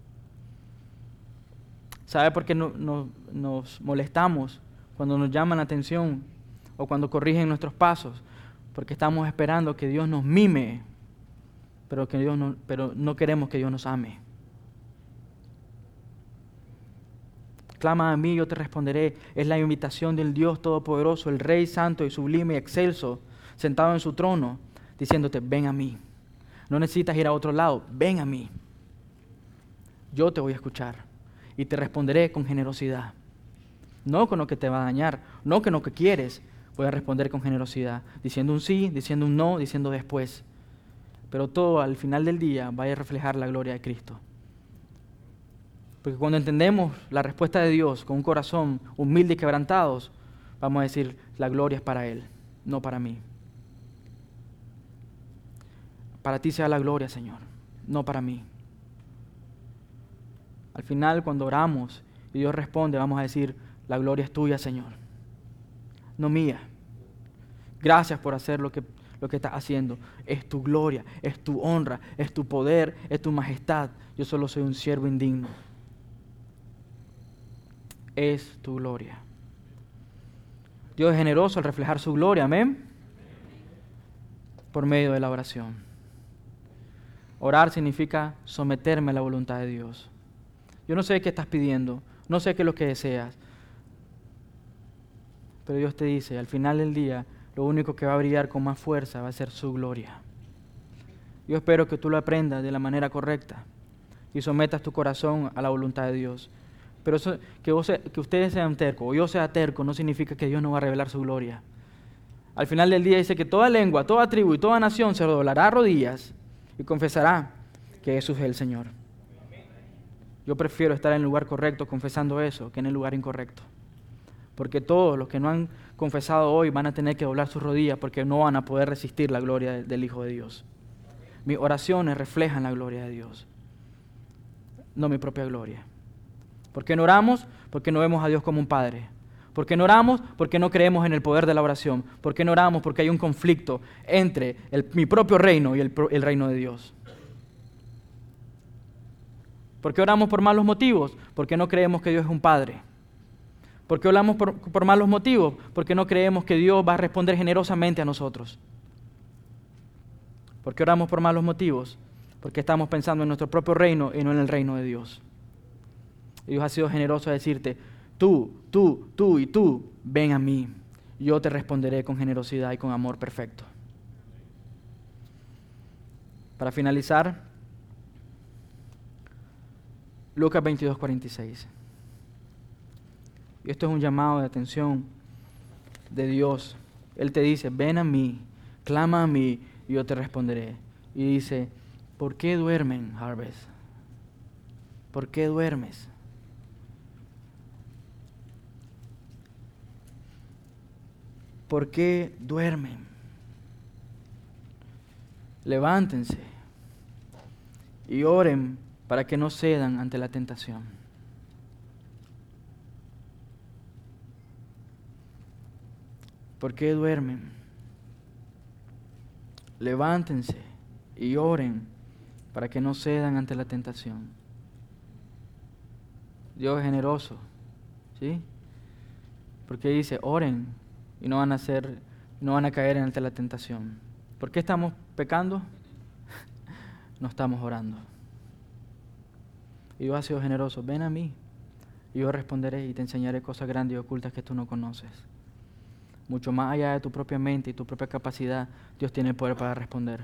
¿Sabe por qué no, no, nos molestamos cuando nos llaman la atención o cuando corrigen nuestros pasos? Porque estamos esperando que Dios nos mime, pero, que Dios no, pero no queremos que Dios nos ame. Clama a mí, yo te responderé. Es la invitación del Dios Todopoderoso, el Rey Santo y Sublime y Excelso, sentado en su trono, diciéndote, ven a mí. No necesitas ir a otro lado, ven a mí. Yo te voy a escuchar y te responderé con generosidad. No con lo que te va a dañar, no con lo que quieres, voy a responder con generosidad, diciendo un sí, diciendo un no, diciendo después. Pero todo al final del día va a reflejar la gloria de Cristo. Porque cuando entendemos la respuesta de Dios con un corazón humilde y quebrantados, vamos a decir, la gloria es para Él, no para mí. Para ti sea la gloria, Señor, no para mí. Al final, cuando oramos y Dios responde, vamos a decir, la gloria es tuya, Señor, no mía. Gracias por hacer lo que, lo que estás haciendo. Es tu gloria, es tu honra, es tu poder, es tu majestad. Yo solo soy un siervo indigno. Es tu gloria. Dios es generoso al reflejar su gloria, amén, por medio de la oración. Orar significa someterme a la voluntad de Dios. Yo no sé qué estás pidiendo, no sé qué es lo que deseas, pero Dios te dice, al final del día, lo único que va a brillar con más fuerza va a ser su gloria. Yo espero que tú lo aprendas de la manera correcta y sometas tu corazón a la voluntad de Dios. Pero eso, que, vos, que ustedes sean tercos o yo sea terco no significa que Dios no va a revelar su gloria. Al final del día dice que toda lengua, toda tribu y toda nación se doblará rodillas y confesará que Jesús es el Señor. Yo prefiero estar en el lugar correcto confesando eso que en el lugar incorrecto. Porque todos los que no han confesado hoy van a tener que doblar sus rodillas porque no van a poder resistir la gloria del Hijo de Dios. Mis oraciones reflejan la gloria de Dios, no mi propia gloria. ¿Por qué no oramos? Porque no vemos a Dios como un Padre. ¿Por qué no oramos? Porque no creemos en el poder de la oración. ¿Por qué no oramos? Porque hay un conflicto entre el, mi propio reino y el, el reino de Dios. ¿Por qué oramos por malos motivos? Porque no creemos que Dios es un Padre. ¿Por qué oramos por, por malos motivos? Porque no creemos que Dios va a responder generosamente a nosotros. ¿Por qué oramos por malos motivos? Porque estamos pensando en nuestro propio reino y no en el reino de Dios. Y Dios ha sido generoso a decirte, tú, tú, tú y tú, ven a mí. Yo te responderé con generosidad y con amor perfecto. Para finalizar, Lucas veintidós, cuarenta y seis. Y esto es un llamado de atención de Dios. Él te dice, ven a mí, clama a mí y yo te responderé. Y dice, ¿por qué duermen, Harvest? ¿Por qué duermes? ¿Por qué duermen? Levántense y oren para que no cedan ante la tentación. ¿Por qué duermen? Levántense y oren para que no cedan ante la tentación. Dios es generoso, ¿sí? Porque dice, oren y no van a ser, no van a caer ante la tentación. ¿Por qué estamos pecando? No estamos orando. Y Dios ha sido generoso. Ven a mí y yo responderé y te enseñaré cosas grandes y ocultas que tú no conoces. Mucho más allá de tu propia mente y tu propia capacidad, Dios tiene el poder para responder.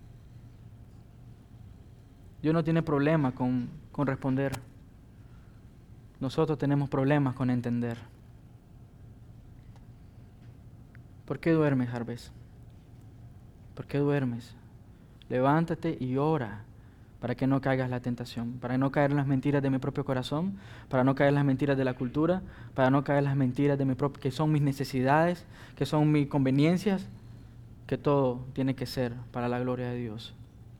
Dios no tiene problema con, con responder. Nosotros tenemos problemas con entender. ¿Por qué duermes, Harvest? ¿Por qué duermes? Levántate y ora para que no caigas en la tentación, para no caer en las mentiras de mi propio corazón, para no caer en las mentiras de la cultura, para no caer en las mentiras de mi propio, que son mis necesidades, que son mis conveniencias, que todo tiene que ser para la gloria de Dios.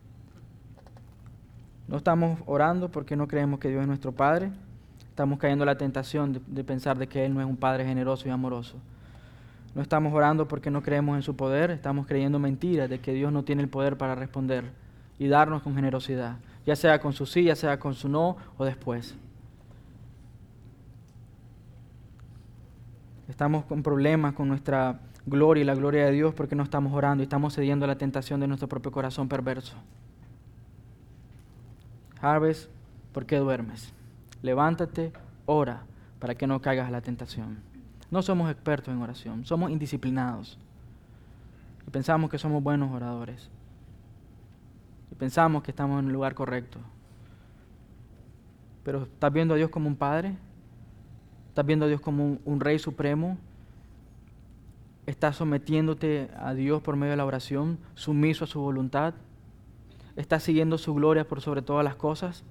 No estamos orando porque no creemos que Dios es nuestro Padre, estamos cayendo en la tentación de, de pensar de que Él no es un Padre generoso y amoroso. No estamos orando porque no creemos en su poder, estamos creyendo mentiras de que Dios no tiene el poder para responder y darnos con generosidad, ya sea con su sí, ya sea con su no o después. Estamos con problemas con nuestra gloria y la gloria de Dios porque no estamos orando y estamos cediendo a la tentación de nuestro propio corazón perverso. Harvest, ¿por qué duermes? Levántate, ora para que no caigas a la tentación. No somos expertos en oración, somos indisciplinados y pensamos que somos buenos oradores. Y pensamos que estamos en el lugar correcto. Pero ¿estás viendo a Dios como un Padre? ¿Estás viendo a Dios como un, un Rey Supremo? ¿Estás sometiéndote a Dios por medio de la oración, sumiso a su voluntad? ¿Estás siguiendo su gloria por sobre todas las cosas?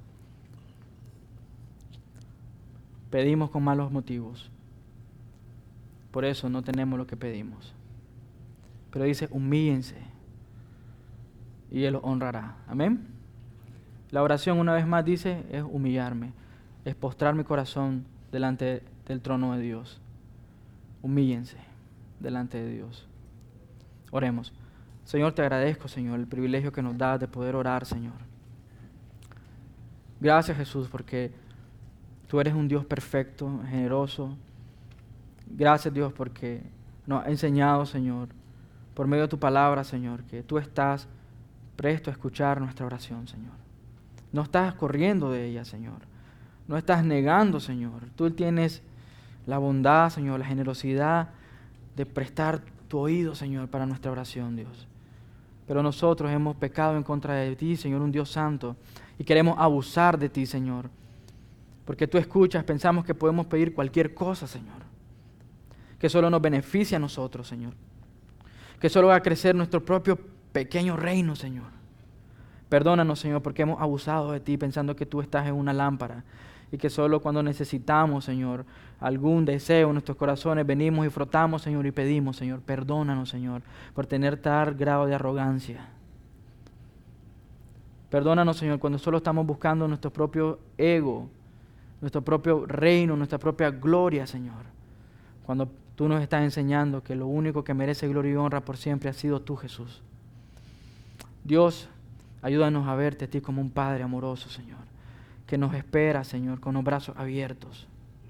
Pedimos con malos motivos. Por eso no tenemos lo que pedimos. Pero dice, humíllense y Él los honrará. Amén. La oración, una vez más, dice, es humillarme, es postrar mi corazón delante del trono de Dios. Humíllense delante de Dios. Oremos. Señor, te agradezco, Señor, el privilegio que nos das de poder orar, Señor. Gracias, Jesús, porque tú eres un Dios perfecto, generoso. Gracias, Dios, porque nos has enseñado, Señor, por medio de tu palabra, Señor, que tú estás presto a escuchar nuestra oración, Señor. No estás corriendo de ella, Señor. No estás negando, Señor. Tú tienes la bondad, Señor, la generosidad de prestar tu oído, Señor, para nuestra oración, Dios. Pero nosotros hemos pecado en contra de ti, Señor, un Dios santo, y queremos abusar de ti, Señor. Porque tú escuchas, pensamos que podemos pedir cualquier cosa, Señor, que solo nos beneficia a nosotros, Señor. que solo haga crecer nuestro propio pequeño reino, Señor. Perdónanos, Señor, porque hemos abusado de ti pensando que tú estás en una lámpara y que solo cuando necesitamos, Señor, algún deseo en nuestros corazones venimos y frotamos, Señor, y pedimos, Señor. Perdónanos, Señor, por tener tal grado de arrogancia. Perdónanos, Señor, cuando solo estamos buscando nuestro propio ego, nuestro propio reino, nuestra propia gloria, Señor. Cuando tú nos estás enseñando que lo único que merece gloria y honra por siempre ha sido tú, Jesús. Dios, ayúdanos a verte a ti como un Padre amoroso, Señor, que nos espera, Señor, con los brazos abiertos.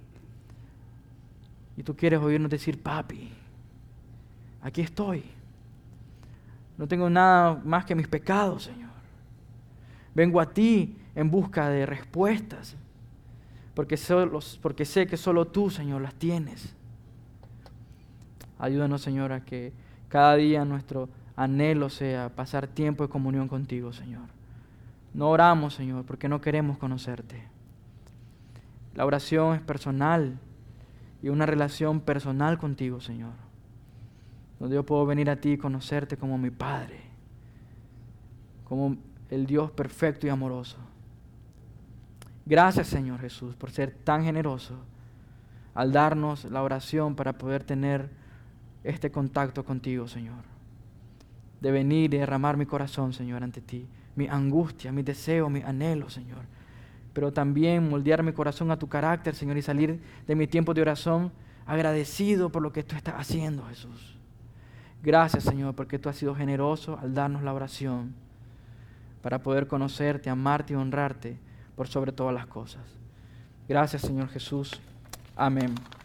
Y tú quieres oírnos decir, papi, aquí estoy. No tengo nada más que mis pecados, Señor. Vengo a ti en busca de respuestas, porque, solo, porque sé que solo tú, Señor, las tienes. Ayúdanos, Señor, a que cada día nuestro anhelo sea pasar tiempo de comunión contigo, Señor. No oramos, Señor, porque no queremos conocerte. La oración es personal y una relación personal contigo, Señor, donde yo puedo venir a ti y conocerte como mi Padre, como el Dios perfecto y amoroso. Gracias, Señor Jesús, por ser tan generoso al darnos la oración para poder tener este contacto contigo, Señor. De venir y derramar mi corazón, Señor, ante ti. Mi angustia, mis deseos, mis anhelos, Señor. Pero también moldear mi corazón a tu carácter, Señor, y salir de mi tiempo de oración agradecido por lo que tú estás haciendo, Jesús. Gracias, Señor, porque tú has sido generoso al darnos la oración para poder conocerte, amarte y honrarte por sobre todas las cosas. Gracias, Señor Jesús. Amén.